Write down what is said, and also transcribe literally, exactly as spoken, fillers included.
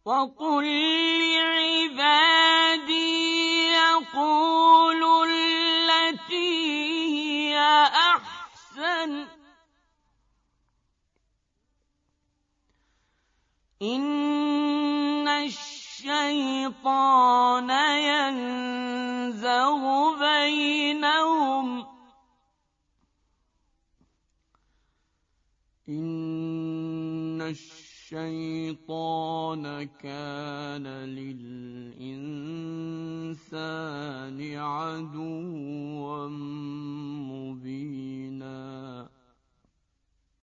وقل لعبادي يقولوا التي هي أحسن إن الشيطان ينزغ بينهم إن الشيطان كان للإنسان عدوا